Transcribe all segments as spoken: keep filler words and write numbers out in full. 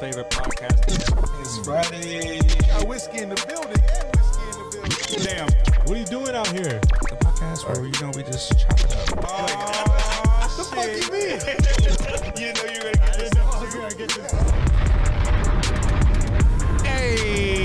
favorite podcast. It's Friday. Got whiskey in the building. And whiskey in the building. Damn. What are you doing out here? The podcast where, you know, we just chop it up. Oh, The fuck you mean? You didn't know you were going to get this. You're gonna get this. Hey.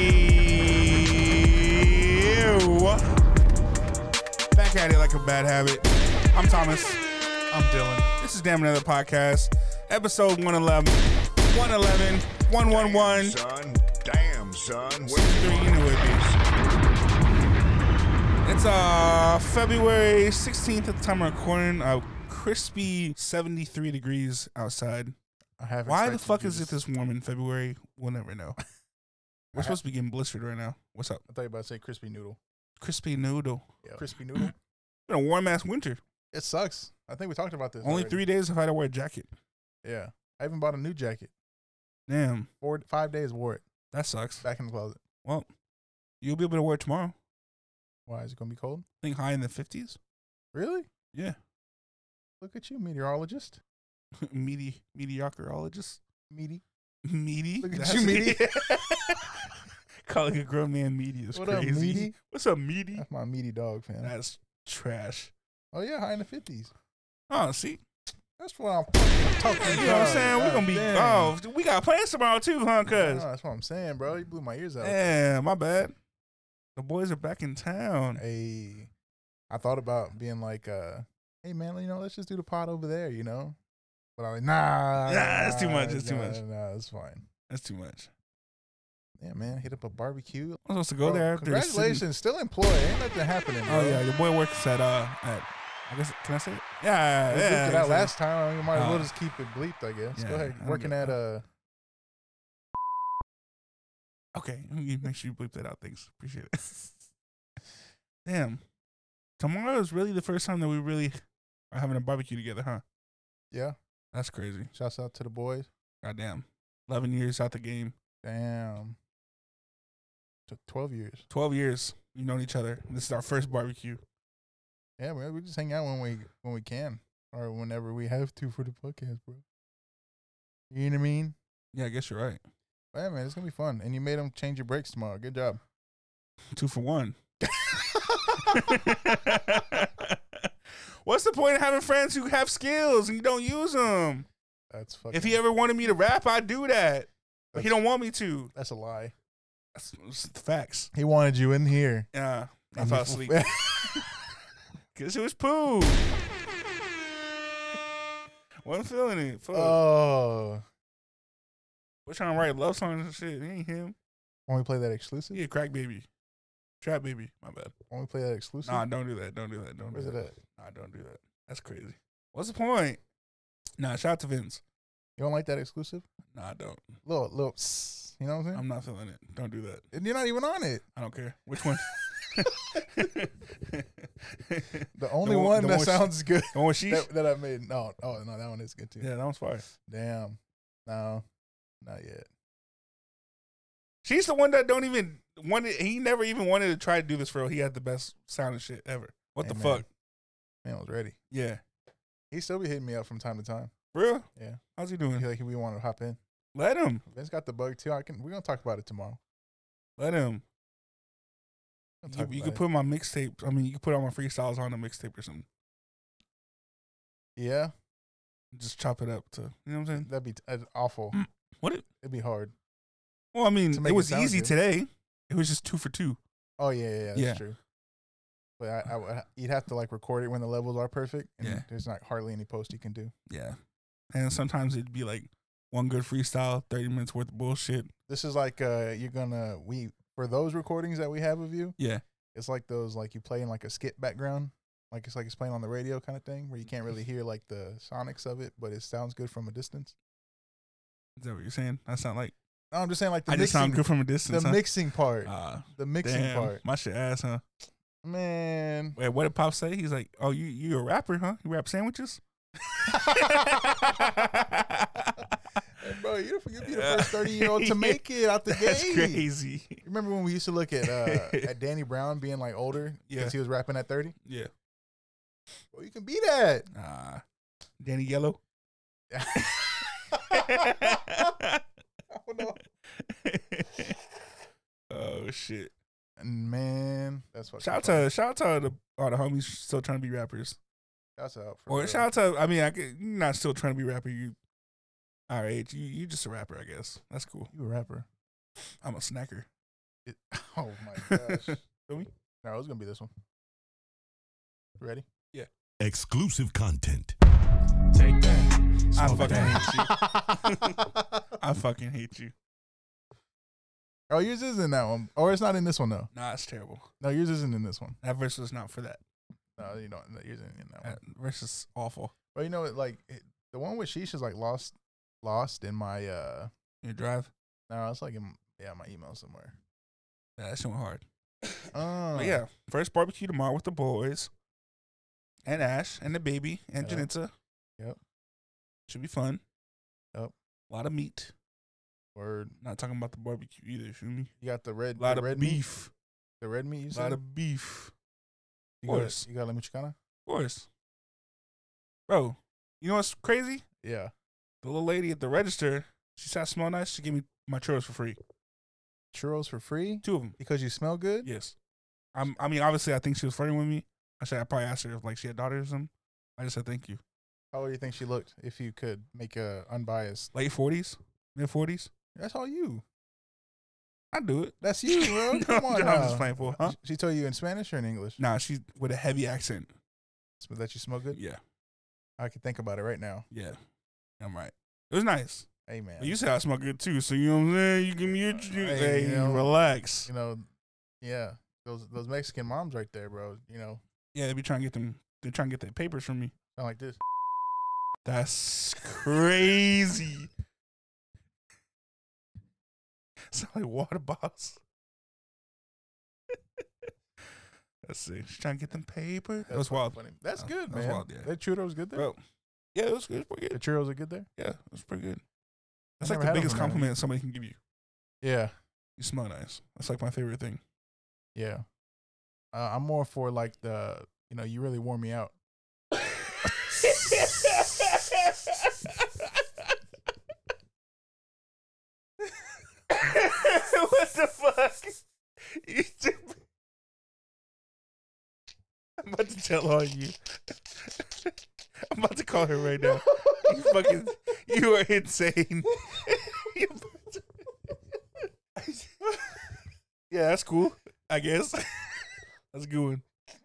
Back at it like a bad habit. I'm Thomas. I'm Dylan. This is Damn Another Podcast. Episode one eleven. one eleven. one one one. Son, damn, son. Three, you know what it is. It's uh February sixteenth at the time of recording. A crispy seventy-three degrees outside. I haven't Why the expected fuck you is to- it this warm in February? We'll never know. We're supposed to be getting blistered right now. What's up? I thought you were about to say crispy noodle. Crispy noodle. Yeah. Crispy noodle. Been a warm ass winter. It sucks. I think we talked about this. Only already. three days if I had to wear a jacket. Yeah. I even bought a new jacket. Damn, Four, five days wore it. that sucks. Back in the closet. Well, you'll be able to wear it tomorrow. Why? Is it going to be cold? I think high in the fifties. Really? Yeah. Look at you, meteorologist. Meaty, mediocreologist. Meaty. Meaty. Look at That's you, it. meaty. Calling a grown man meaty is What up, crazy. meaty? What's up, meaty? That's my meaty dog, fam. That's trash. Oh, yeah, high in the fifties. Oh, see? That's what I'm fucking talking about. You know what I'm saying? We're going to be, Damn. oh, we got plans tomorrow too, huh, cuz? Yeah, that's what I'm saying, bro. You blew my ears out. Yeah, my bad. The boys are back in town. Hey, I thought about being like, uh, hey, man, you know, let's just do the pod over there, you know? But I'm like, nah. Nah, that's too much, that's too nah, much. Nah, it's fine. That's too much. Yeah, man, hit up a barbecue. I'm supposed to go Bro, there after the city- Congratulations, still employed. Ain't nothing happening, bro. Oh, yeah, your boy works at, uh, at, I guess, can I say it? Yeah, We yeah. bleeped it I out guess- last time. You might as well Oh. just keep it bleeped, I guess. Yeah, Go I ahead. don't Working give at, a uh, Okay, you make sure you bleep that out. Thanks. Appreciate it. Damn. Tomorrow is really the first time that we really are having a barbecue together, huh? yeah. That's crazy. Shouts out to the boys. Goddamn. eleven years out the game. Damn. Took twelve years. twelve years. We've known each other. This is our first barbecue. Yeah, man, we just hang out when we when we can or whenever we have to for the podcast, bro. You know what I mean? Yeah, I guess you're right. But yeah, man, it's gonna be fun. And you made them change your brakes tomorrow. Good job. Two for one. What's the point of having friends who have skills and you don't use them? That's fucking. If he ever wanted me to rap, I'd do that. But he don't want me to. That's a lie. That's, that's the facts. He wanted you in here. Yeah, I And fell you- asleep. Cause it was poo. Wasn't feeling it. Fuck. Oh, We're trying to write love songs and shit. It ain't him. when we play that exclusive? He a crack baby. Trap baby. My bad. When we play that exclusive? Nah, don't do that. Don't do that. Don't Where's do it that. at? Nah, don't do that. That's crazy. What's the point? Nah, shout out to Vince. You don't like that exclusive? Nah, I don't. Little, little, psst, you know what I'm saying? I'm not feeling it. Don't do that. And you're not even on it. I don't care. Which one? The only one- one, the that one she- sounds good The one with Sheesh? that, that I made. No, oh no, that one is good too. Yeah, that one's fire. Damn. No, not yet. She's the one that don't even wanted. He never even wanted to try to do this for real. He had the best sounding shit ever. What Hey, the man. fuck? Man was ready. Yeah. He still be hitting me up from time to time. For real? Yeah. How's he He doing? like we want to hop in. Let him. Vince got the bug too. I can. We're gonna talk about it tomorrow. Let him. We'll You, talk you about could put my mixtape. I mean, you could put all my freestyles on a mixtape or something. it. Yeah, Just chop it up to. You know what I'm saying? that'd be uh, awful. What? It, It'd be hard. well, I mean, To make it it was sound easy good. today. It was just two for two. Oh yeah, yeah, yeah that's Yeah. true. But I, I, would- you'd have to like record it when the levels are perfect. And Yeah. There's not hardly any post you can do. Yeah. And sometimes it'd be like one good freestyle, thirty minutes worth of bullshit. This is like uh, you're gonna we for those recordings that we have of you. Yeah. It's like those like you play in like a skit background, like it's like it's playing on the radio kind of thing, where you can't really hear like the sonics of it, but it sounds good from a distance. Is that what you're saying? I sound like No, I'm just saying like the I just sound mixing, good from a distance. the huh? mixing part, Ah, the mixing damn, part. my shit ass, huh? Man, Wait, what did Pop say? He's like, "Oh, you you a rapper, huh? You rap sandwiches?" Hey, bro, you you be the first thirty year old to make it out the That's gate. crazy. You remember when we used to look at uh, at Danny Brown being like older because Yeah. he was rapping at thirty? Yeah. Well, you can be that. Ah, Danny Yellow. Oh no. Oh shit! Man, that's what. Shout out to shout out to all the, all the homies still trying to be rappers. That's out for Or real. shout out to I mean I could, you're not still trying to be a rapper. You our age. You you just a rapper, I guess. That's cool. You a rapper? I'm a snacker. It, oh my gosh. Feel me? No, it was gonna be this one. Ready? Exclusive content. Take that. I Smoke fucking that. hate you. I fucking hate you. Oh, yours is in that one, or it's not in this one though. Nah, it's terrible. No, yours isn't in this one. That verse was not for that. No, you don't. Yours isn't in that one. That verse is awful. But you know, it, like it, the one with Sheesh is like lost, lost in my. uh Your drive. No, it's like in yeah my email somewhere. Yeah, that shit went hard. Oh, But yeah, first barbecue tomorrow with the boys. And Ash and the baby and Yep. Janitza. Yep. Should be fun. Yep. A lot of meat. Word. Not talking about the barbecue either, feel me? You got the red. A lot the of red meat. beef. The red meat. You A said. lot of beef. you course. got, you got la Michoacana? Of course. Bro, you know what's crazy? Yeah. The little lady at the register, she said I smell nice. She gave me my churros for free. Churros for free Two of them. because you smell good. Yes. I'm, I mean, obviously, I think she was flirting with me. I said I probably asked her if like she had daughters or something. I just said thank you. How do you think she looked? If you could make a unbiased. Late forties, mid forties. That's all you. I do it. That's you, bro. No, Come on I'm now. just playing for, huh? She told you in Spanish or in English? Nah, she's with a heavy accent. That you smell good? Yeah, I can think about it right now. yeah. I'm right. It was nice. Hey, man. But you said I smell good too, so you know what I'm saying? You give me your Hey, hey, you know, relax. You know, yeah. Those those Mexican moms right there, bro. You know, Yeah, they be trying to get them. They're trying to get their papers from me. sound like this. That's crazy. Sound like water bottles. Let's see. She's trying to get them papers. That was fucking wild. Funny. That's That- good, that was man. wild, yeah. That churros good there? Bro. Yeah, it was good. It was pretty The good. churros are good there? Yeah, it was pretty good. That's never like the had 'em biggest from there. compliment somebody can give you. Yeah. You smell nice. That's like my favorite thing. Yeah. Uh, I'm more for like the, you know, you really warm me out. What the fuck? You stupid. I'm about to tell on you. I'm about to call her right now. You fucking, you are insane. You about to- yeah, that's cool. I guess that's a good one.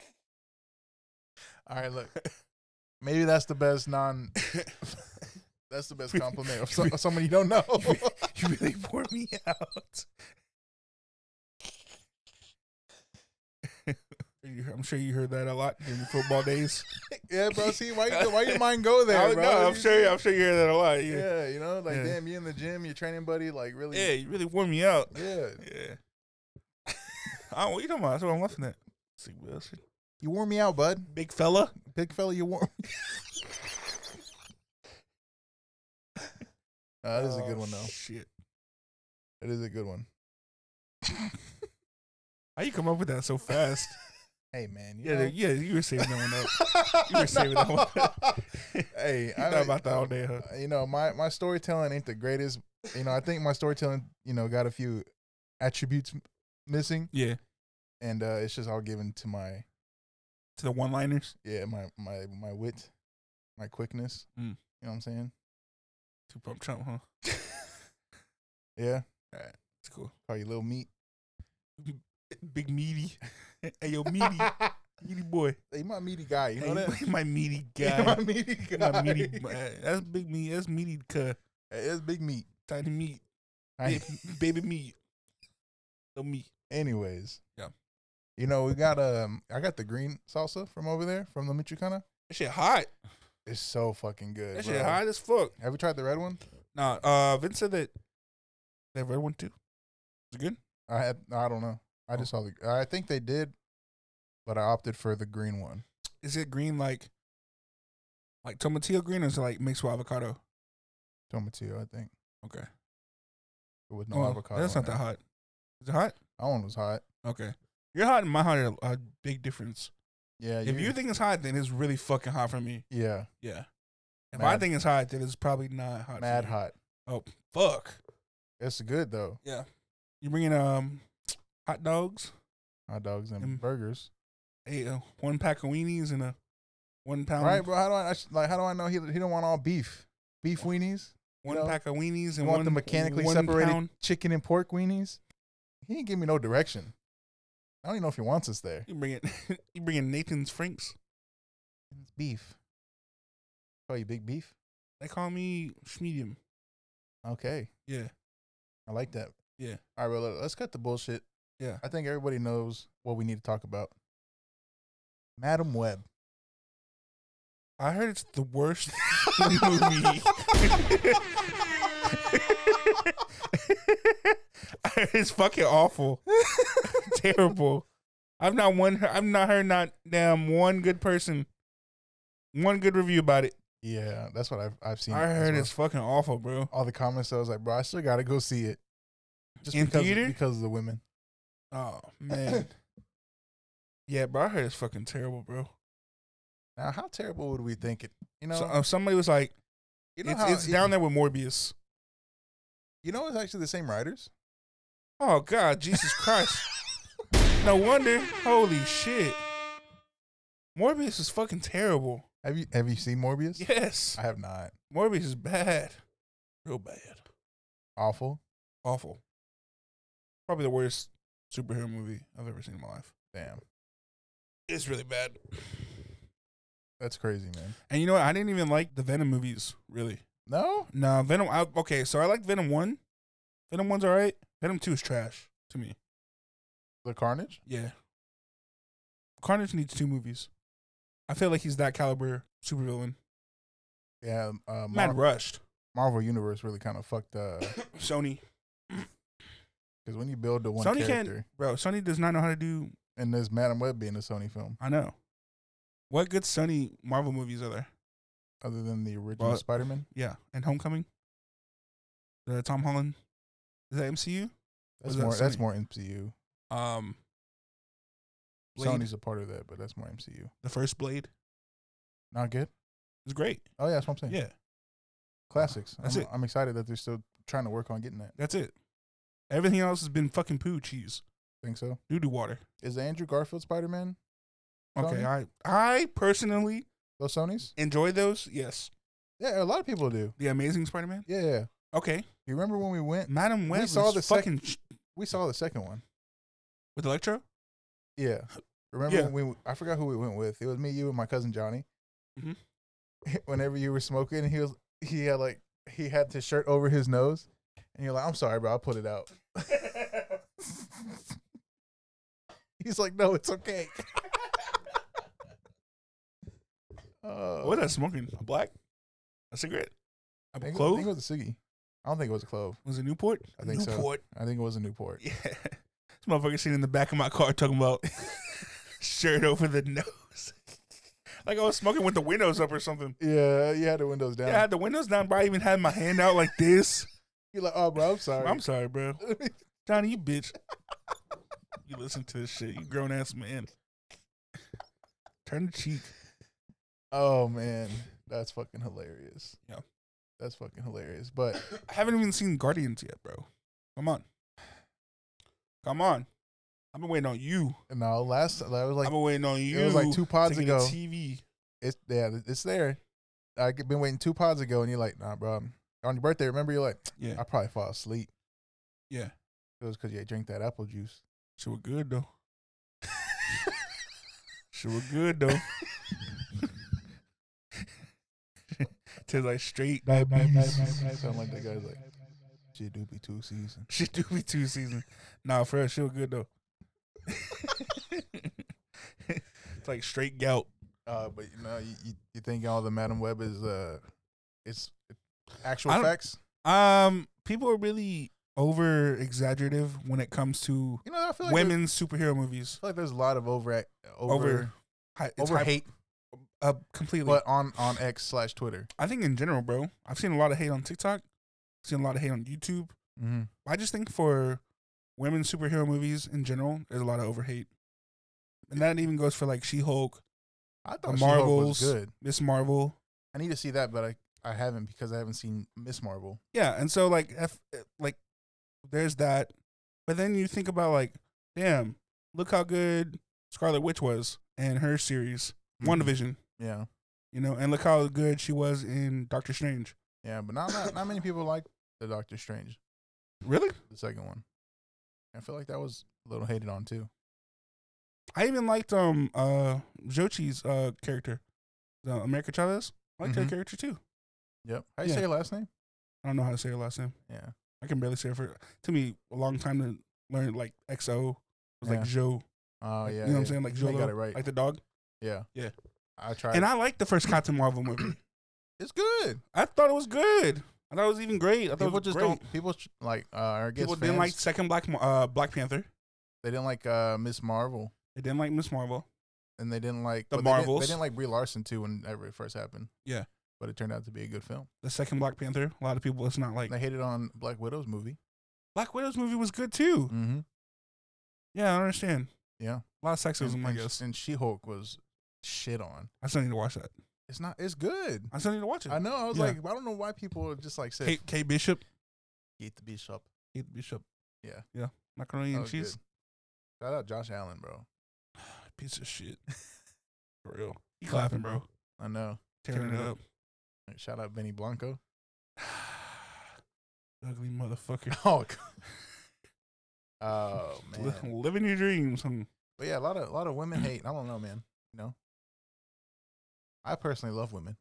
All right, look. Maybe that's the best non. That's the best compliment of, some, of someone you don't know. You really wore me out. You- I'm sure you heard that a lot during your football days. Yeah, bro. See, why you, why your mind go there, I, bro? no, I'm You- sure. I'm sure you hear that a lot. Yeah, Yeah, you know, like Yeah. damn, you in the gym, your training buddy, like really. yeah, you really wore me out. Yeah. Yeah. I don't, what you talking about? That's what I'm laughing at. Let's see what else? You wore me out, bud. Big fella. Big fella, you wore. Uh, that is a good Oh, one though. Shit. It is a good one. How you come up with that so fast? Hey man, you Yeah, know. yeah, you were saving that one up. You were saving that one. Hey, You I thought about that all day, huh? You know, my my storytelling ain't the greatest. You know, I think my storytelling, you know, got a few attributes m- missing, Yeah. and uh, it's just all given to my To the one-liners. yeah, my my my wit, my quickness. Mm. You know what I'm saying? Two pump Trump, huh? Yeah, It's cool. call you little meat. Big meaty. Hey, yo, meaty. Meaty boy. Hey, my meaty guy. You know Hey, that? my meaty Yeah, my guy. meaty guy. My meaty. That's big meat. That's meaty. Cuh. Hey, it's big meat. Tiny meat. I- Baby, baby meat. Little meat. Anyways, Yeah. You know, we got um, I got the green salsa from over there from the Michoacana. That shit hot. It's so fucking good. That bro. shit hot as fuck. Have you tried the red one? Nah, uh, Vince said that that red one too. Is it good? I had. I don't know. I Oh. just saw the. I think they did, but I opted for the green one. Is it green like like tomatillo green or is it like mixed with avocado? Tomatillo, I think, Okay. with no Oh, avocado. That's in not it. that hot. Is it hot? That one was hot. Okay. Your hot and my hot are a big difference. Yeah. If you think it's hot, then it's really fucking hot for me. Yeah. Yeah. If I Mad- think it's hot, then it's probably not hot. for Mad you. hot. Oh fuck. It's good though. Yeah. You bring in um hot dogs, Hot dogs and Mm. burgers. a uh, one pack of weenies, and a one pound Right, bro. How do I I sh- like? How do I know he he don't want all beef? Beef weenies. one know? pack of weenies You and want one the mechanically one separated pound. chicken and pork weenies? He didn't give me no direction. I don't even know if he wants us there. You bring it. You bring in Nathan's Franks. It's beef. Call you big beef? They call me medium. Okay, Yeah. I like that. Yeah. All right, bro. let- Let's cut the bullshit. Yeah. I think everybody knows what we need to talk about. Madam Web. I heard it's the worst movie. I heard it's fucking awful. Terrible. I've not one I've not heard not damn one good person, one good review about it. Yeah, that's what I've I've seen. I as heard well. it's fucking awful, bro. all the comments. I was like, bro, I still gotta go see it. Just In because theater? because of the women. Oh man. Yeah, bro, I heard it's fucking terrible, bro. Now, how terrible would we think it? You know, So, uh, somebody was like, you know it's, how it's it- down there with Morbius. You know, it's actually the same writers. Oh God, Jesus Christ. No wonder. Holy shit. Morbius is fucking terrible. Have you have you seen Morbius? Yes. I have not. Morbius is bad. Real bad. Awful. Awful. Probably the worst superhero movie I've ever seen in my life. Damn, It's really bad. that's crazy, man. And you know what? I didn't even like the Venom movies, really. No, No, Venom. I, okay, so I like Venom one. Venom one's all right. Venom two is trash to me. the Carnage. Yeah. Carnage needs two movies. I feel like he's that caliber supervillain. Yeah, uh, Mad Mar- rushed. Marvel Universe really kind of fucked. Uh, Sony. because when you build the one Sony character, can't, bro. Sony does not know how to do. and there's Madam Web being a Sony film, I know. What good Sony Marvel movies are there? other than the original Well, Spider-Man. Yeah, and Homecoming. The Tom Holland. Is that M C U? That's is that more. That's Sony? more M C U. Um, Blade, Sony's a part of that, but that's more M C U. the first Blade Not good. is great. Oh yeah, that's what I'm saying. Yeah, Classics. That's I'm, it. I'm excited that they're still trying to work on getting that. that's it. Everything else has been fucking poo cheese, Think so? doo doo water. Is the Andrew Garfield Spider-Man Okay, Sony? I I personally those Sonys? enjoy those. Yes, Yeah, a lot of people do. the Amazing Spider-Man. Yeah, yeah. Okay, You remember when we went? Madam Web We saw was the sec- fucking sh- We saw the second one. with Electro. Yeah. Remember Yeah. when we? I forgot who we went with. It was me, you, and my cousin Johnny. Mhm. Whenever you were smoking, he was he had like he had his shirt over his nose, and you're like, "I'm sorry, bro, I'll put it out." He's like, "No, it's okay." uh, What was I smoking? A black? A cigarette? A I think, I clove? think it was a ciggy. I don't think it was a clove. Was it Newport? I think so. Newport. I think it was a Newport. Yeah. This motherfucker sitting in the back of my car talking about shirt over the nose. Like I was smoking with the windows up or something. Yeah, you had the windows down. Yeah, I had the windows down, bro. I even had my hand out like this. You're like, "Oh, bro, I'm sorry." I'm sorry, bro. Johnny, you bitch. You listen to this shit. You grown ass man. Turn the cheek. Oh man, that's fucking hilarious. Yeah. That's fucking hilarious. But I haven't even seen Guardians yet, bro. Come on. Come on. I've been waiting on you. no, last that was like I've been waiting on you. was like two pods to get a ago. T V. it's yeah, it's there. I've been waiting two pods ago, and you're like, "Nah, bro." On your birthday, remember you're like, Yeah. "I probably fall asleep." Yeah. It was because you drank that apple juice. Shit was good though. Shit was good though. Tastes like straight. Sound like that guy's like, "Shit do be two seasons." Shit do be two seasons. Nah, for real, shit was good though. It's like straight gout. Uh, but you know, you, you, you think all the Madam Web is uh, it's actual I don't- facts? Um, people are really over exaggerative when it comes to You know, I feel like women's superhero movies. I feel like there's a lot of over over Over, hi- it's over hype- hate, uh, completely. but on on X slash Twitter. I think in general, bro, I've seen a lot of hate on TikTok. I've seen a lot of hate on YouTube. Mm-hmm. I just think for women's superhero movies in general, there's a lot of over hate, and that even goes for like She-Hulk, I the thought She-Hulk Marvels, was good. Miss Marvel. I need to see that, but I, I haven't because I haven't seen Miss Marvel. Yeah, and so like if, like there's that. But then you think about like, damn, look how good Scarlet Witch was in her series, Mhm. WandaVision. Yeah, You know, and look how good she was in Doctor Strange. yeah, but not not, not many people like the Doctor Strange, Really? the second one. I feel like that was a little hated on too. I even liked um uh Jochi's uh character, uh, America Chavez. I liked Mhm. her character too. Yep. How you Yeah. say your last name? I don't know how to say her last name. Yeah. I can barely say it for. To me, a long time to learn like X O. It was Yeah. like Jo. Oh Like, yeah. you know what I'm yeah. saying? Like You Jolo, got it right. like the dog. yeah. Yeah. I tried. And I liked the first Captain Marvel movie. it's good. I thought it was good. I thought it was even great. I thought People it was just great. don't. People sh- like. Uh, I guess People fans, didn't like second Black uh Black Panther. They didn't like uh, Miss Marvel, They didn't like Miss Marvel. and they didn't like The but they didn't- Marvels. They didn't, like Brie Larson too whenever it first happened. Yeah. But it turned out to be a good film. The second Black Panther. A lot of people. It's not like They hated on Black Widow's movie. Black Widow's movie was good too. Mm-hmm. Yeah, I understand. Yeah. A lot of sexism, and, I and, guess. and She-Hulk was shit on. I still need to watch that. It's not. It's good. I still need to watch it. I know. I was Yeah. like, I don't know why people just like said Kate, Kate Bishop. Kate the Bishop. Kate Bishop. Yeah. Yeah. Macaroni That and was cheese. good. Shout out Josh Allen, bro. Piece of shit. For real. He clapping, bro. I know. Tearing Tearing it it up. Shout out Benny Blanco. Ugly motherfucker. Oh. Oh man. Li- Living your dreams. Hmm. But yeah, a lot of a lot of women hate. I don't know, man. You know. I personally love women.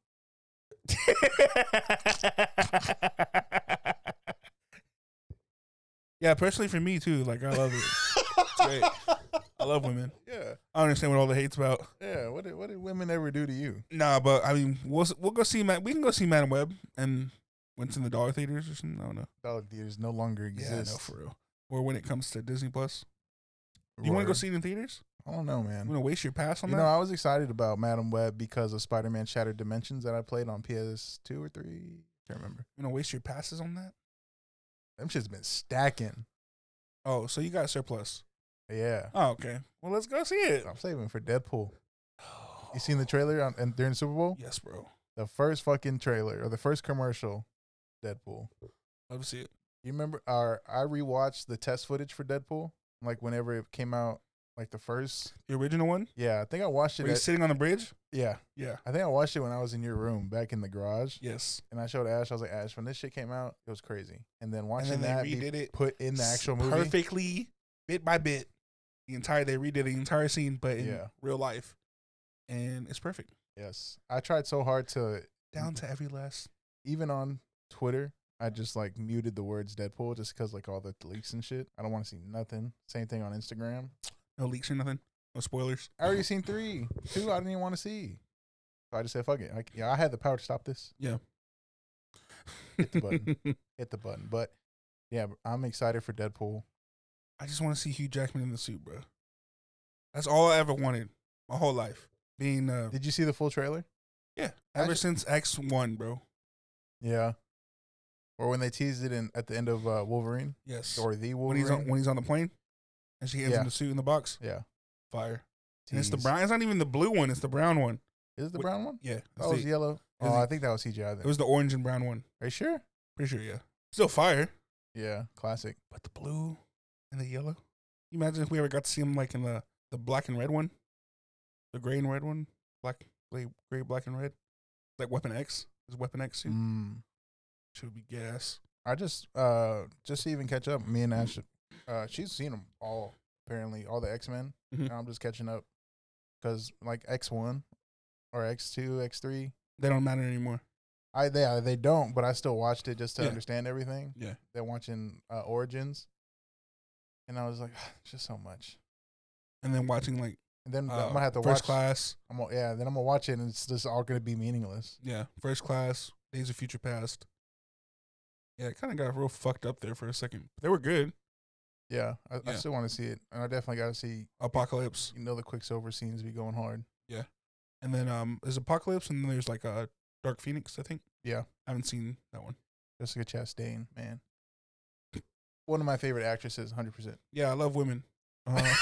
Yeah, personally for me too. Like I love it. It's great. I love women. Yeah. I understand what all the hate's about. Yeah. What did what did women ever do to you? Nah, but I mean, we'll we'll go see. Ma- we can go see Madam Web and when it's in the dollar theaters or something. I don't know. Dollar theaters no longer Yeah, exist. no, for real. Or when it comes to Disney Plus, you want to go Word. see it in theaters? I don't know, You man. want to waste your pass on You that? know, I was excited about Madam Web because of Spider-Man Shattered Dimensions that I played on P S two or three. Can't remember. You want to waste your passes on that? Them shit's been stacking. Oh, so you got surplus? Yeah. Oh, okay. Well, let's go see it. I'm saving for Deadpool. You seen the trailer on, and during the Super Bowl? Yes, bro. The first fucking trailer or the first commercial, Deadpool. Love to see it. You remember? Our I rewatched the test footage for Deadpool, like whenever it came out, like the first. The original one? Yeah, I think I watched it. Were you At, sitting on the bridge? yeah, Yeah. I think I watched it when I was in your room back in the garage, Yes. and I showed Ash. I was like, Ash, when this shit came out, it was crazy. And then watching and then that they be redid it put in the actual movie, perfectly, bit by bit. The entire they redid the entire scene, but in Yeah. real life, and it's perfect Yes, I tried so hard to down to every last. even on Twitter. I just like muted the words Deadpool just because like all the leaks and shit. I don't want to see nothing. Same thing on Instagram. No leaks or nothing. No spoilers. I already seen three. Two I didn't even want to see. So I just said, fuck it. Like, yeah, I had the power to stop this. Yeah. Hit the button. Hit the button. But yeah, I'm excited for Deadpool. I just want to see Hugh Jackman in the suit, bro. That's all I ever wanted my whole life. Being uh, Did you see the full trailer? yeah, ever Actually- since X one, bro. Yeah. Or when they teased it in at the end of uh, Wolverine Yes. or the when Wolverine. he's on when he's on the plane, and she hands Yeah. him the suit in the box. yeah. Fire. And it's the Tease. brown. It's not even the blue one. It's the brown one. Is it the Wait, brown one? Yeah. That it's was the- yellow. is Oh, it- I think that was C G I then. it was the orange and brown one. Are you sure? Pretty sure. Yeah. Still fire. Yeah. Classic. But the blue and the yellow. You imagine if we ever got to see him like in the, the black and red one, the gray and red one, black, gray, gray, black and red, like Weapon X. Is Weapon X suit? Mm. Should be gas. I just uh just to even catch up. Me and Ash, uh, she's seen them all apparently, all the X Men. Mhm. And I'm just catching up because like X one or X two, X three. They don't matter anymore. I they they don't, but I still watched it just to Yeah. understand everything. Yeah. They're watching uh, Origins, and I was like, it's just so much. And then watching like And then uh, I'm gonna have to First watch. Class. I'm gonna, yeah, then I'm gonna watch it, and it's just all gonna be meaningless. Yeah. First Class. Days of Future Past. Yeah, it kind of got real fucked up there for a second. But they were good. Yeah, I, I Yeah. still want to see it, and I definitely got to see. Apocalypse. You know, the Quicksilver scenes be going hard. And then um, there's Apocalypse, and then there's like a Dark Phoenix, I think. Yeah, I haven't seen that one. Jessica Chastain, man, one of my favorite actresses, hundred percent. Yeah, I love women. Uh,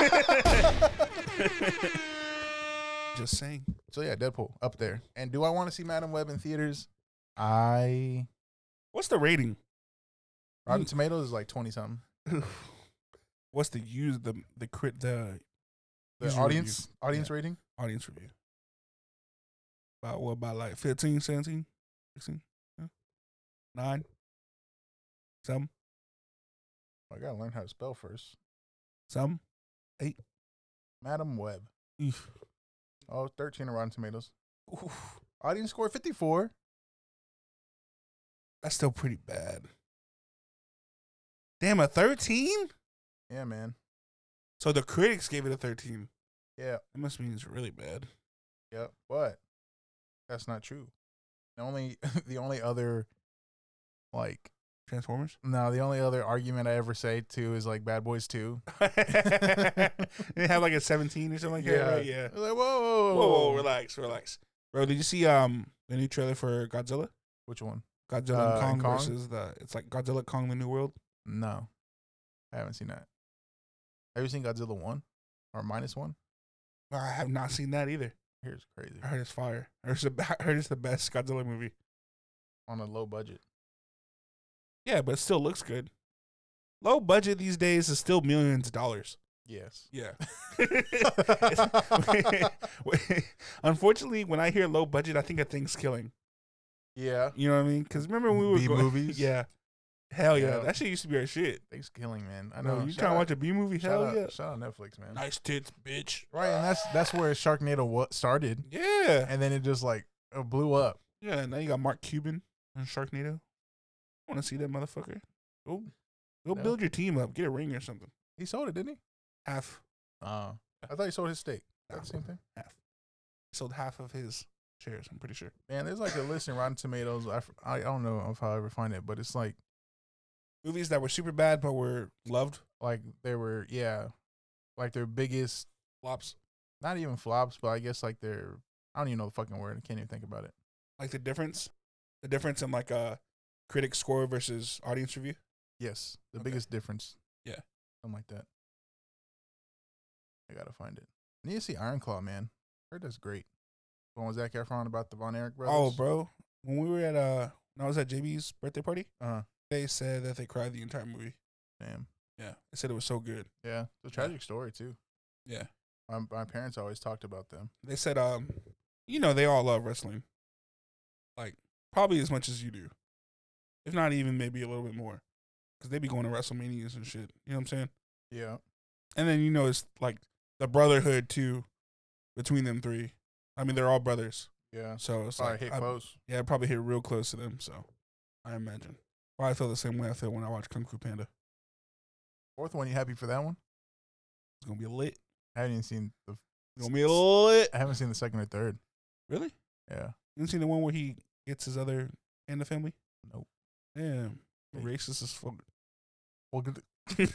just saying. So yeah, Deadpool up there. And do I want to see Madam Web in theaters? I What's the rating? Rotten Tomatoes is like twenty something. What's the use the the crit the The user audience review? audience Yeah. rating. audience review? About what? About like fifteen, seventeen, sixteen, yeah. nine, some, I gotta learn how to spell first. some. Madam Web. Oof. Oh, thirteen on Rotten Tomatoes. Oof. Audience score fifty-four. That's still pretty bad. Damn, a thirteen? Yeah, man. So the critics gave it a thirteen. Yeah, That must mean it's really bad. yeah. But that's not true. The only the only other like Transformers? no, the only other argument I ever say to is like Bad Boys two. It had like a seventeen or something like that, right? Yeah. Like, whoa, whoa, whoa, Whoa, whoa, relax, relax. Bro, did you see um the new trailer for Godzilla? Which one? Godzilla Uh, and Kong, and Kong? versus the it's like Godzilla Kong the New World. No, I haven't seen that. Have you seen Godzilla one or minus one? I have not seen that either. Here's crazy I heard it's fire. I heard it's the, I heard it's the best Godzilla movie. on a low budget. Yeah, but it still looks good. Low budget these days is still millions of dollars. Yes. Yeah. Unfortunately, when I hear low budget, I think of things killing. Yeah. You know what I mean? Because remember when we were B going, movies? Yeah. Hell yeah. Yeah. That shit used to be our shit. Thanks killing, man. I No, know. you Shout trying to out- watch a B movie? shout Hell out, yeah. Shout out Netflix, man. Nice tits, bitch. Right, and that's that's where Sharknado wa- started, Yeah. and then it just like uh, blew up. Yeah, now you got Mark Cuban on Sharknado. I want to see that motherfucker. Go, go Yeah. build your team up. Get a ring or something. He sold it, didn't he? Half. Uh, I thought he sold his stake. No. That's the same thing. Half. He sold half of his shares, I'm pretty sure. Man, there's like a list in Rotten Tomatoes. I, f- I I don't know if I'll ever find it, but it's like Movies that were super bad but were loved. like they were yeah, like their biggest, Flops. not even flops, but I guess like their I don't even know the fucking word. I can't even think about it. Like the difference. The difference in like a critic score versus audience review. Yes, the Okay. biggest difference. Yeah. Something like that. I gotta find it. I need to see Iron Claw, man. Heard that's great. The one with Zac Efron about the Von Erich brothers. Oh, bro. When we were at uh when I was at J B's birthday party, Uh huh. they said that they cried the entire movie. Damn. Yeah. They said it was so good. Yeah. It's a tragic story too. Yeah. My, my parents always talked about them. They said um you know, they all love wrestling. Like probably as much as you do. If not even maybe a little bit more. Cuz they be going to WrestleManias and shit. You know what I'm saying? Yeah. And then you know it's like the brotherhood too between them three. I mean, they're all brothers. Yeah. So it's Probably like hit I- close. Yeah, it probably hit real close to them, so I imagine. Probably feel the same way I feel when I watch Kung Fu Panda. Fourth one, you happy for that one? It's gonna be lit. I haven't even seen the. It's gonna be lit. I haven't seen the second or third. Really? Yeah. You didn't see the one where he gets his other and the family? Nope. Damn. Hey. Racist as fuck. Well, good.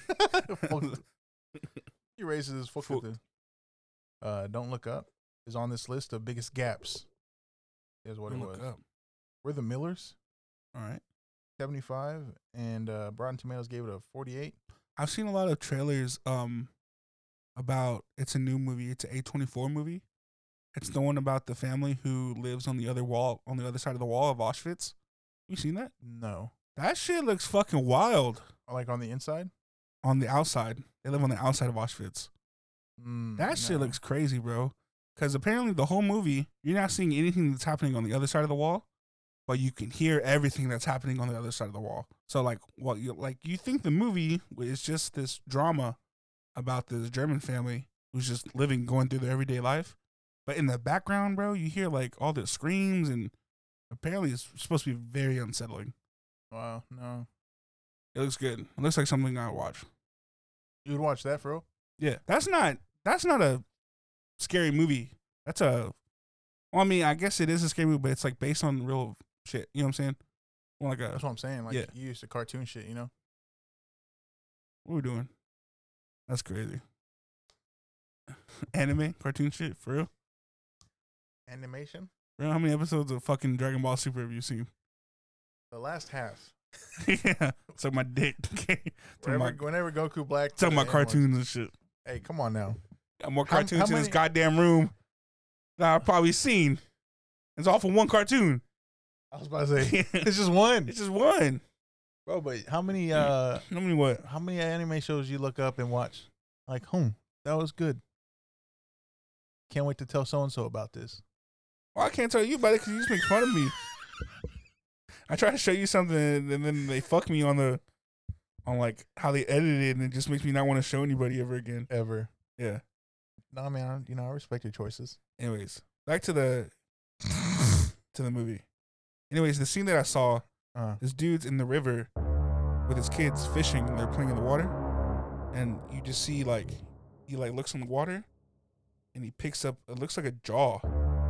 He raises his fuck Fuck. with the. Uh, Don't Look Up is on this list of biggest gaps. Is what it Look was. up. We're the Millers, All right. seventy-five, and uh, Rotten Tomatoes gave it a forty-eight. I've seen a lot of trailers um about it's a new movie. It's an A twenty-four movie. It's the one about the family who lives on the other wall, on the other side of the wall of Auschwitz. You seen that? No, That shit looks fucking wild. like on the inside. On the outside, they live on the outside of Auschwitz. Mm, That shit no. looks crazy, bro. Because apparently the whole movie, you're not seeing anything that's happening on the other side of the wall, but you can hear everything that's happening on the other side of the wall. So like, what you like, you think the movie is just this drama about this German family who's just living, going through their everyday life, but in the background, bro, you hear like all the screams, and apparently it's supposed to be very unsettling. Wow, no. It looks good. It looks like something I'd watch. You would watch that, bro? Yeah, that's not that's not a scary movie. That's a, well, I mean, I guess it is a scary movie, but it's like based on real shit. You know what I'm saying? More like a, That's what I'm saying. Like Yeah. you used to cartoon shit, you know? what we doing? That's crazy. Anime, cartoon shit, for real? Animation. For real? How many episodes of fucking Dragon Ball Super have you seen? The last half. Yeah, suck my dick. talking Whenever, about, whenever Goku Black. talking to about the animals- cartoons and shit. Hey, come on now. Got more How- cartoons how in this many- goddamn room that I've probably seen. It's all for one cartoon. I was about to say, it's just one. It's just one. Bro, but how many uh I mean, what? how many anime shows you look up and watch? Like, hmm, that was good. Can't wait to tell so and so about this. Well, I can't tell you about it because you just make fun of me. I try to show you something, and then they fuck me on the, on like how they edited it, and it just makes me not want to show anybody ever again. Ever. Yeah. No, man, I, you know, I respect your choices. Anyways, back to the to the movie. Anyways, the scene that I saw, Uh, this dude's in the river with his kids fishing, and they're playing in the water, and you just see like he like looks in the water, and he picks up it looks like a jaw,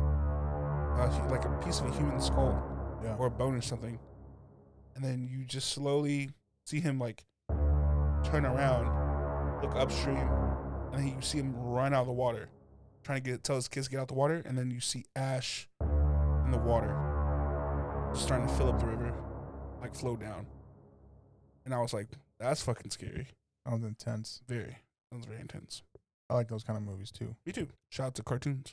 uh, he- like a piece of a human skull yeah. or a bone or something, and then you just slowly see him like turn around, look upstream, and then you see him run out of the water, trying to get tell his kids to get out the water, and then you see ash in the water, starting to fill up the river, like flow down. And I was like, that's fucking scary. Sounds intense. Very. Sounds very intense. I like those kind of movies too. Me too. Shout out to cartoons.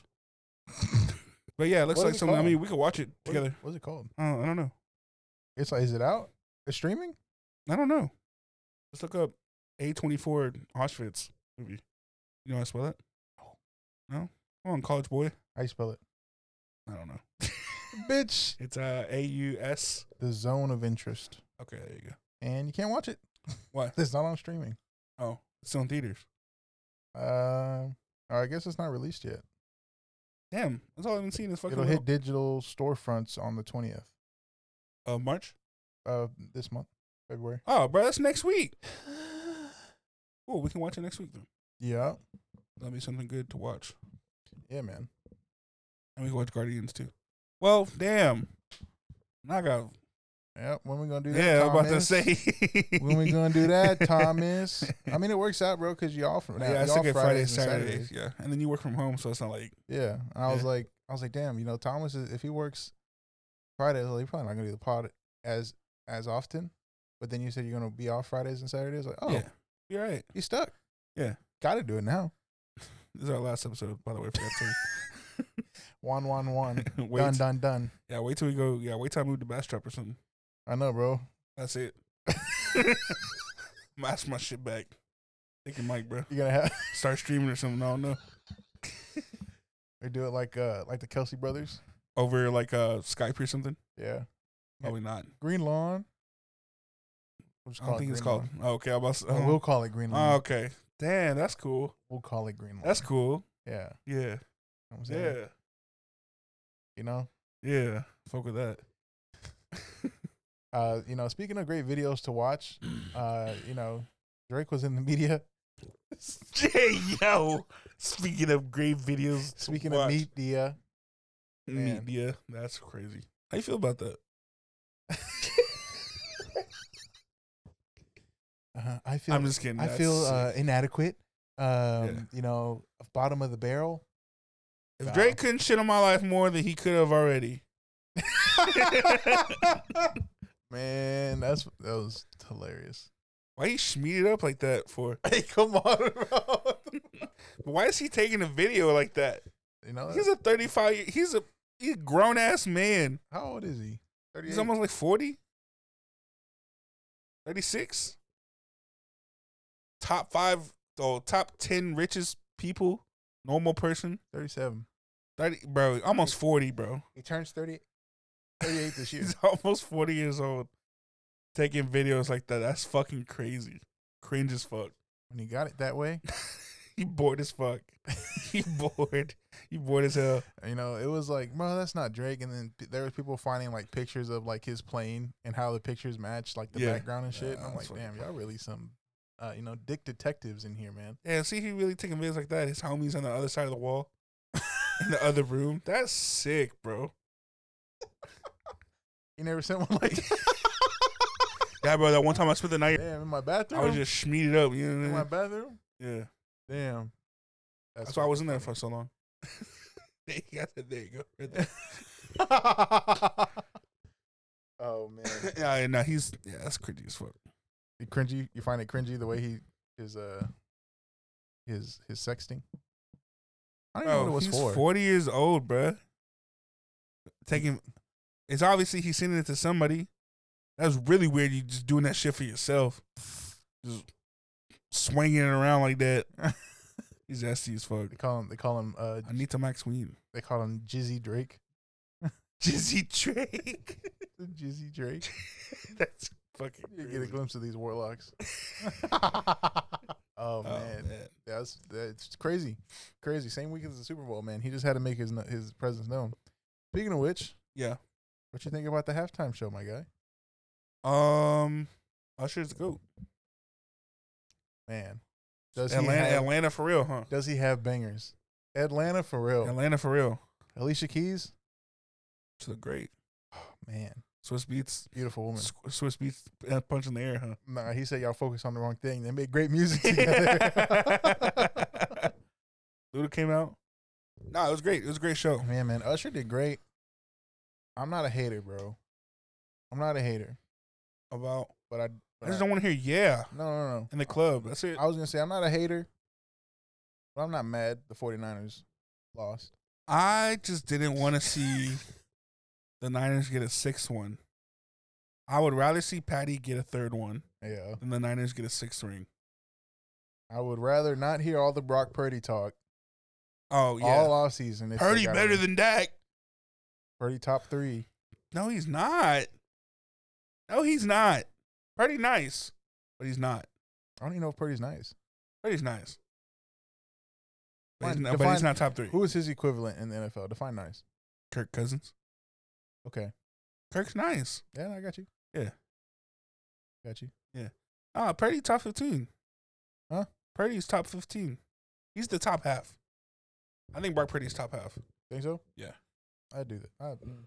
But yeah, it looks What like is it something. I called? mean, we could watch it What- together. What's it called? Uh, I don't know. It's like, is it out? It's streaming? I don't know. Let's look up A twenty-four Auschwitz movie. You know how to spell that? No? Come on, college boy. How you spell it? I don't know. Bitch. It's uh, A U S. The Zone of Interest. Okay, there you go. And you can't watch it. What? It's not on streaming. Oh, it's still in theaters. Uh, I guess it's not released yet. Damn, that's all I've been seeing is fucking It'll little- hit digital storefronts on the twentieth uh, March. of this month, February. Oh, bro, that's next week. Oh, we can watch it next week then. Yeah. That'll be something good to watch. Yeah, man. And we can watch Guardians too. Well, damn. Now I got. Yeah, when we gonna do that? Yeah, I'm about to Thomas? say. When we gonna do that, Thomas? I mean, it works out, bro, because you off from now. Yeah, I you still off get Fridays, and Saturdays. Yeah, and then you work from home, so it's not like. Yeah, and I was Yeah. like, I was like, damn, you know, Thomas is if he works Fridays, well, he's probably not gonna do the pod as as often. But then you said you're gonna be off Fridays and Saturdays. Like, oh, Yeah, you're right. he's stuck. Yeah. Got to do it now. This is our last episode, by the way. Forgot to. One, one, one. wait. Done, done, done. Yeah, wait till we go. Yeah, wait till I move to Bastrop or something. I know, bro. That's it. Mask my shit back. Take your mic, bro. You're gonna have Start streaming or something. I don't know. we do it like uh like the Kelsey brothers. Over like uh Skype or something. Yeah, Probably not. Green Lawn. We'll just I don't call it think it's Green called. Lawn. Oh, okay, I was. Oh, we'll call it Green Oh, Lawn. okay. Damn, that's cool. We'll call it Green Lawn. That's cool. Yeah. Yeah. You know what I'm saying? Yeah. You know. Yeah. Fuck with that. Uh, you know, speaking of great videos to watch, uh, you know, Drake was in the media. Hey, yo. Speaking of great videos. to Speaking of watch. meat, Dia. man. media, that's crazy. How you feel about that? Uh, I feel. I'm just kidding. I That's feel uh, sick. inadequate. Um, Yeah. You know, bottom of the barrel. If Wow. Drake couldn't shit on my life more than he could have already. Man, that's that was hilarious. Why he schmeed it up like that for? Hey, come on, bro. Why is he taking a video like that? You know, He's a thirty-five. He's a he's a grown ass man. how old is he? thirty-eight. He's almost like forty. thirty-six. Top five, oh, top ten richest people, normal person. thirty-seven. thirty, bro, almost forty, bro. He turns thirty, thirty-eight this year. He's almost forty years old. Taking videos like that. That's fucking crazy. Cringe as fuck. When he got it that way, He bored as fuck. He bored. He bored as hell. you know, it was like, bro, that's not Drake. And then p- there was people finding like pictures of like his plane and how the pictures match like the Yeah. background and shit. Yeah, and I'm that's like, fucking damn, y'all really some, uh, you know, dick detectives in here, man. Yeah, see, he really taking videos like that. His homies on the other side of the wall, in the other room. That's sick, bro. You never sent one like, Yeah, bro. That one time I spent the night, damn, in my bathroom. I was just schmeed it up. You know in what my I mean? bathroom. Yeah. Damn. That's why I was in there for so long. There you go. There you go. Right there. Oh man, Yeah, no, he's yeah, that's cringy as fuck. you cringy. You find it cringy the way he his uh his his sexting. I don't even know Bro, what it was he's for. forty years old, bruh. Taking, it's obviously he's sending it to somebody. That's really weird. You just doing that shit for yourself, just swinging it around like that. He's nasty as fuck. They call him. They call him. Uh, I need to Max Ween. they call him Jizzy Drake. Jizzy Drake. Jizzy Drake. That's fucking. You Crazy. get a glimpse of these warlocks. Oh, Oh, man, man. that's that's crazy, crazy. Same week as the Super Bowl, man. He just had to make his his presence known. Speaking of which, Yeah. what you think about the halftime show, my guy? Um, Usher's the GOAT. Man, does he Atlanta, have, Atlanta for real, huh? does he have bangers? Atlanta for real. Atlanta for real. Alicia Keys, She's a great. man, Swiss Beats. beautiful woman. S- Swiss Beats uh, punch in the air, huh? Nah, he said y'all focus on the wrong thing. They made great music together. Luda came out. No, it was great. It was a great show. Man, man, Usher did great. I'm not a hater, bro. I'm not a hater, About but I. I But just I don't want to hear yeah no, no, no. in the club. That's it. I was gonna say I'm not a hater, but I'm not mad the 49ers lost. I just didn't want to see the Niners get a sixth one. I would rather see Patty get a third one Yeah. than the Niners get a sixth ring. I would rather not hear all the Brock Purdy talk Oh yeah, all off season. if they Purdy got better him. than Dak. Purdy top three. No, he's not. No, he's not. Purdy nice, but he's not. I don't even know if Purdy's nice. Purdy's nice, but, he's Define- not, but he's define- not top three. Who is his equivalent in the N F L? Define nice. Kirk Cousins. Okay. Kirk's nice. Yeah, I got you. Yeah. Got you. Ah, Purdy top fifteen. Huh? Purdy's top fifteen. He's the top half. I think Brock Purdy's top half. Think so? Yeah. I do that. I, mm,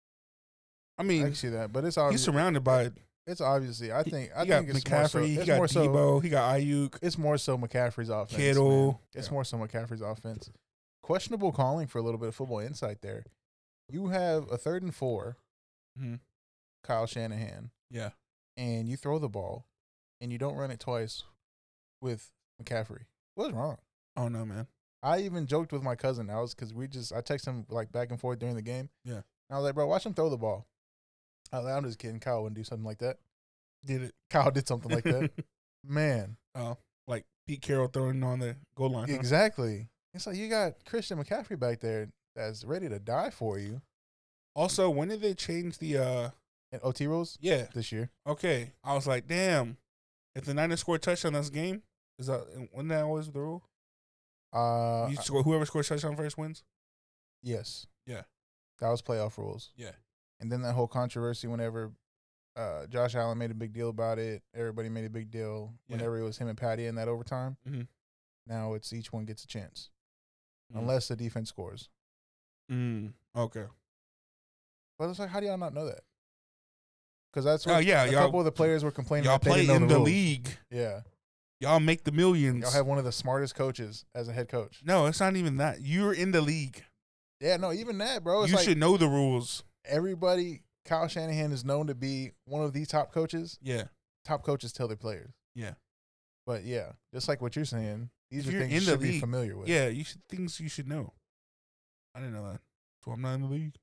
I I mean, can see that, but it's he's obvious. surrounded by. It's obviously. I think. I he got think it's more so. McCaffrey. He It's got more so. Debo. He got Ayuk. It's more so McCaffrey's offense. Kittle. man. It's Yeah. more so McCaffrey's offense. Questionable calling for a little bit of football insight there. You have a third and four, Mhm. Kyle Shanahan, Yeah. and you throw the ball, and you don't run it twice with McCaffrey. What's wrong? Oh no, man. I even joked with my cousin. I was because we just I texted him like back and forth during the game. Yeah. And I was like, bro, watch him throw the ball. I was like, I'm just kidding. Kyle wouldn't do something like that. Did it? Kyle did something like that. Man, Oh, like Pete Carroll throwing on the goal line. huh? exactly. It's like you got Christian McCaffrey back there that's ready to die for you. Also, when did they change the? uh And O T rules Yeah. this year. Okay. I was like, damn. If the Niners score a touchdown, that's game. Is that when that always the rule? Uh, You score, whoever scores touchdown first wins. yes. Yeah. That was playoff rules. Yeah. And then that whole controversy whenever uh, Josh Allen made a big deal about it, everybody made a big deal Yeah. whenever it was him and Patty in that overtime. Mhm. Now it's each one gets a chance. Mm. Unless the defense scores. Mm. Okay. But it's like, how do y'all not know that? Because that's what Oh, yeah, a y'all- couple of the players were complaining Y'all that they play didn't know in the rules. league. Yeah. Y'all make the millions. Y'all have one of the smartest coaches as a head coach. No, it's not even that. You're in the league. Yeah, no, even that, bro. It's You like should know the rules. everybody, Kyle Shanahan is known to be one of the top coaches. Yeah. Top coaches tell their players. Yeah. But yeah, just like what you're saying, these If are you're things in you the should be league, familiar with. Yeah, you should things you should know. I didn't know that. So I'm not in the league.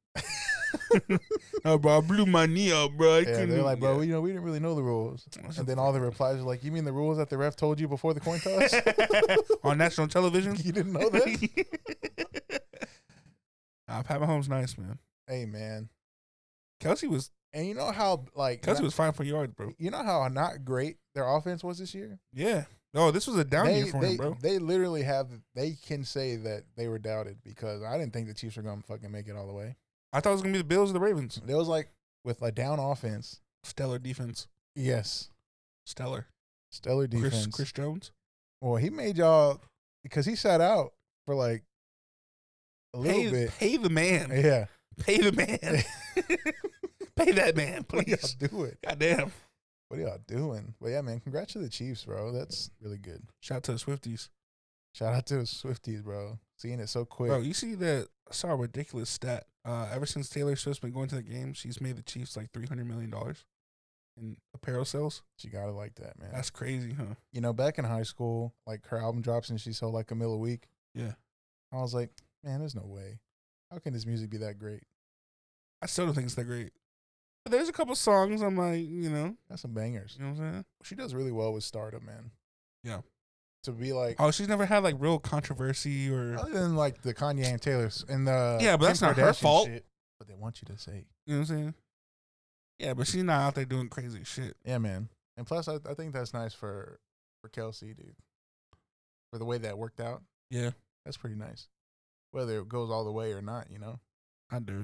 No, bro, I blew my knee out, bro. I Yeah, couldn't they're do- like, bro, yeah. you know, we didn't really know the rules. That's And a then all the replies are like, you mean the rules that the ref told you before the coin toss? on national television. You didn't know that? Nah, Pat Mahomes nice, man. Hey, man. Kelsey was And you know how, like, Kelsey was fine for yards, bro. you know how not great their offense was this year? Yeah. No, this was a down they, year for they, him, bro. They literally have, they can say that they were doubted because I didn't think the Chiefs were going to fucking make it all the way. I thought it was gonna be the Bills or the Ravens. There was like, with a down offense, Stellar defense. yes, Stellar. stellar defense. Chris Chris Jones. Well, he made y'all, because he sat out for like a little Pay, bit. pay the man. Yeah. Pay the man. Pay that man, What do y'all please. do it? Goddamn. What are y'all doing? But yeah, man, congrats to the Chiefs, bro. That's really good. Shout out to the Swifties. Shout out to the Swifties, bro. Seeing it so quick. Bro, you see that? I saw a ridiculous stat. Uh, ever since Taylor Swift's been going to the game, she's made the Chiefs like three hundred million dollars in apparel sales. You gotta like that, man. That's crazy, huh? You know, back in high school, like her album drops and she sold like a mil a week. Yeah. I was like, man, there's no way. How can this music be that great? I still don't think it's that great. But there's a couple songs I'm like, you know, That's some bangers. you know what I'm saying? She does really well with Stardom, man. Yeah. To be like, Oh, she's never had like real controversy or other than like the Kanye and Taylor's and the Yeah, but Kim that's not her Kardashian fault. shit, but they want you to say, you know what I'm saying? Yeah, but she's not out there doing crazy shit. yeah, man. And plus, I, I think that's nice for for Kelsey, dude. For the way that worked out, Yeah, that's pretty nice. Whether it goes all the way or not, you know. I do.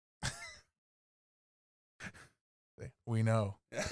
We know.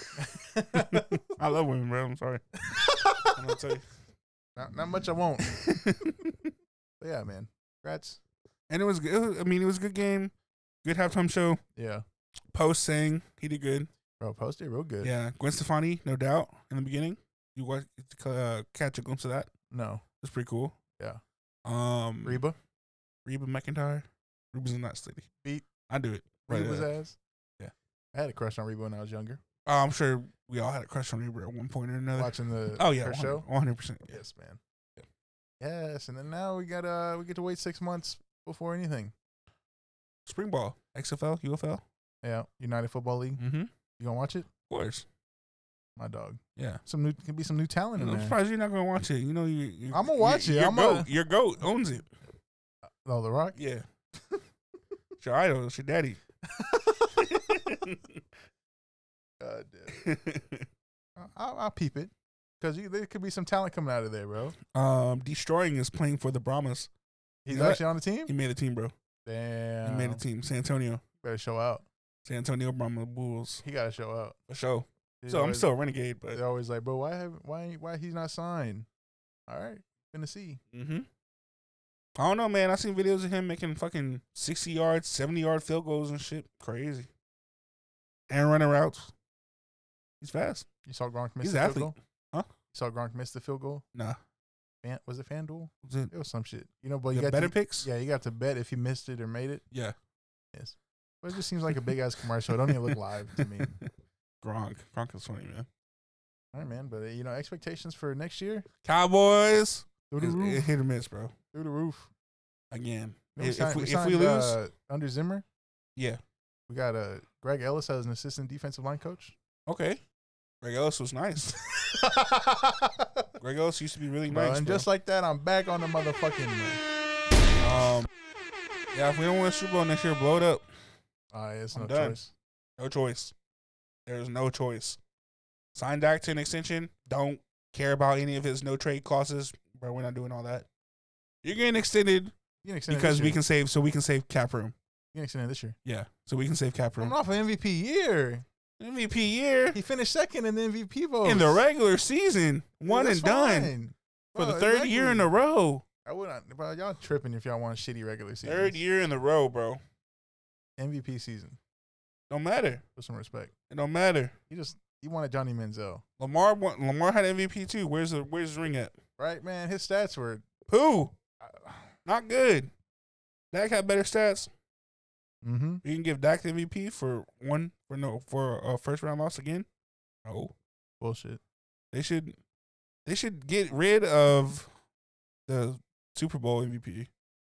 I love women, bro. I'm sorry. I'm gonna tell you. Not, not much I won't. But yeah, man. Congrats. And it was, it was, I mean, it was a good game. Good halftime show. Yeah. Post sang. He did good. Bro, posted real good. Yeah. Gwen Stefani, no doubt, in the beginning. You watch, uh, catch a glimpse of that. No. It's pretty cool. Yeah. Um, Reba. Reba McEntire. Reba's a nice lady. Beat. I do it. But, Reba's uh, ass. yeah. I had a crush on Reba when I was younger. oh, I'm sure we all had a crush on Reba at one point or another. Watching the oh, yeah. her show. one hundred percent. Yes, man. Yes, and then now we got uh we get to wait six months before anything. Spring ball. X F L, U F L. Yeah, United Football League. Mm-hmm. You gonna watch it? Of course. My dog. Yeah. Some new can be some new talent in I'm there. surprised you're not gonna watch it. You know you. you I'ma watch you, it. Your I'ma- goat, your goat owns it. Oh, The Rock. Yeah. It's your idol. It's your daddy. God damn. I'll, I'll peep it because there could be some talent coming out of there, bro. um, Destroying is playing for the Brahmas. He's You know actually on the team. He made a team, bro. Damn. He made a team. San Antonio. Better show out. San Antonio Brahma Bulls. He gotta show out. For sure. He's So I'm always- still a renegade, but. They're always like, bro, why have why why he's not signed? All right, finna see. Mm-hmm. I don't know, man. I seen videos of him making fucking sixty yard, seventy yard field goals and shit. Crazy. And running routes. He's fast. You saw Gronk miss He's the an field athlete. goal. Huh? You saw Gronk miss the field goal. Nah. Fan, was it FanDuel? Was it It was some shit. You know, but you the got better to, picks? Yeah, you got to bet if he missed it or made it. Yeah. Yes. But it just seems like a big ass commercial. It don't even look live to me. Gronk. Gronk is funny, man. All right, man. But uh, you know, expectations for next year Cowboys. through the It's- roof. it hit or miss, bro. Through the roof. Again. You know, If, signed- if we, if signed, we lose, uh, under Zimmer, yeah. we got uh, Greg Ellis as an assistant defensive line coach. Okay. Greg Ellis was nice. Greg Ellis used to be really Bro, nice. and bro. just like that, I'm back on the motherfucking. um, yeah, if we don't win the Super Bowl next year, blow it up. Uh, it's I'm no done. choice. No choice. There's no choice. Sign Dak to an extension. Don't care about any of his no trade clauses, bro. We're not doing all that. You're getting extended You can extend it because this we year. can save, so we can save cap room. You can extend it this year. Yeah, so we can save cap room. I'm off an M V P year. M V P year He finished second in the M V P vote. in the regular season, one and done for the third year in a row. I wouldn't, bro. Y'all tripping if y'all want shitty regular season. Third year in a row, bro. M V P season. Don't matter. With some respect. It don't matter. He just he wanted Johnny Manziel, Lamar won, Lamar had M V P too. Where's the where's his ring at? right, man? His stats were Who? uh, Not good. Dak had better stats. mm-hmm. You can give Dak the M V P for one for no for a first round loss again. No, bullshit. they should they should get rid of the Super Bowl M V P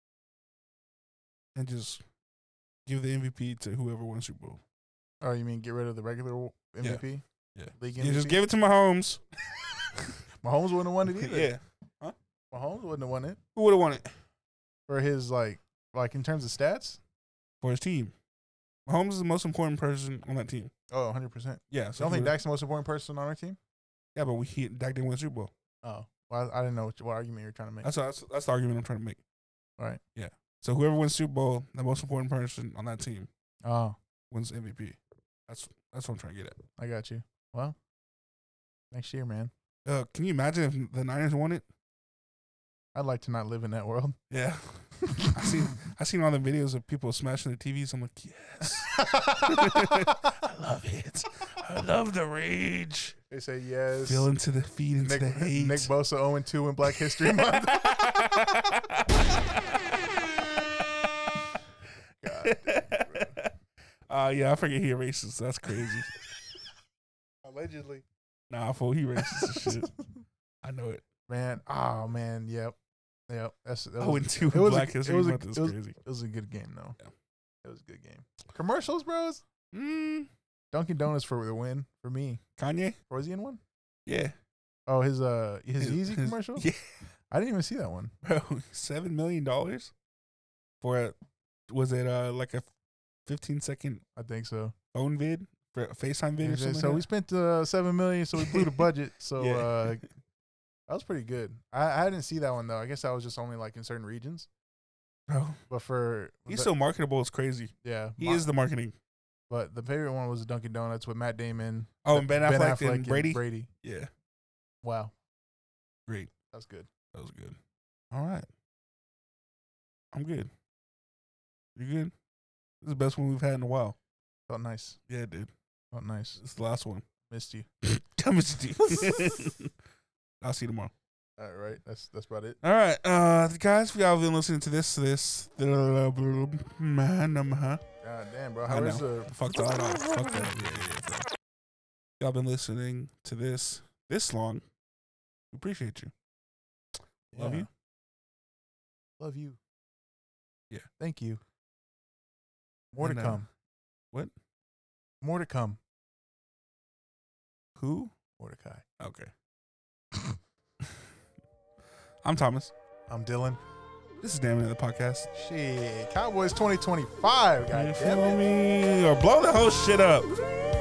and just give the M V P to whoever won Super Bowl. Oh, you mean get rid of the regular M V P? Yeah, League yeah, M V P. just give it to Mahomes. Mahomes wouldn't have won it either. yeah, Mahomes wouldn't have won it who would have won it for his like like in terms of stats. for his team? Mahomes is the most important person on that team. Oh, one hundred percent. Yeah, So so I don't he think would- Dak's the most important person on our team. Yeah, but we he, Dak didn't win the Super Bowl. Oh, well, I, I didn't know what, what argument you were trying to make. That's that's that's the argument I'm trying to make. All right. Yeah. So whoever wins Super Bowl, the most important person on that team Oh, wins M V P. That's that's what I'm trying to get at. I got you. Well, next year, man. Uh, can you imagine if the Niners won it? I'd like to not live in that world. Yeah. I seen I seen all the videos of people smashing the T Vs. I'm like, yes, I love it. I love the rage. They say yes. Feel into the feed into Nick, the hate. Nick Bosa zero and two in Black History Month. God damn, bro. Uh, yeah, I forget he a racist. That's crazy. Allegedly. Nah, fool, he racist as shit. I know it. Man, oh man, yep, yep. That's that Oh, was, and two it was Black a, History it was a, Month is it was, crazy. it was a good game though. Yeah. It was a good game. Commercials, bros. Mm, Dunkin' Donuts for the win for me. Kanye? Or was he in one? Yeah. Oh, his uh his, His- Easy his- commercial? Yeah. I didn't even see that one. Bro, seven million dollars for a, was it uh like a fifteen second I think so. phone vid, for a FaceTime vid or And something? so we like spent uh, seven million, so we blew the budget. So Yeah. uh, that was pretty good. I, I didn't see that one though. I guess that was just only like in certain regions. that? Bro, But for he's the- so marketable. It's crazy. yeah, He my- is the marketing. But the favorite one was Dunkin' Donuts with Matt Damon. Oh, and Ben Affleck, and Brady. Brady. Yeah, Wow, great. that's good. That was good. All right, I'm good. You good? This is the best one we've had in a while. Felt nice. Yeah, dude. Felt nice. This is the last one. Missed you. Come to you. I'll see you tomorrow. All right, that's that's about it. All right, uh, guys, if y'all been listening to this, this, man, um, huh? God damn, bro. I How know. is the Fuck that off. Fuck that. Yeah, yeah, yeah. bro. Y'all been listening to this this long. We appreciate you. Love Yeah. you. Love you. Yeah. Thank you. More And, to uh, come. what? More to come. Who? Mordecai. Okay. I'm Thomas. I'm Dylan. This is Damn It, the podcast. Shit. Cowboys twenty twenty-five. God You damn feel it. me? Or blow the whole shit up.